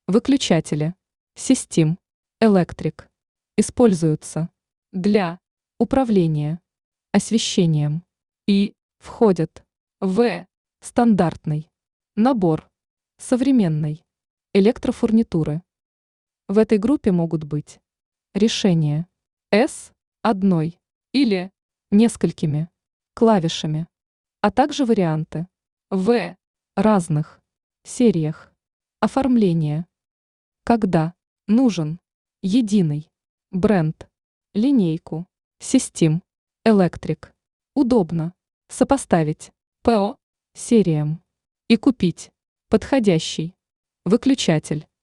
Выключатели. Систем. Электрик. Используются для управления освещением и входят в стандартный набор современной электрофурнитуры. В этой группе могут быть решения с одной или несколькими клавишами, а также варианты в разных сериях оформления. Когда нужен единый бренд, линейку, систем, электрик, удобно сопоставить по сериям и купить подходящий выключатель.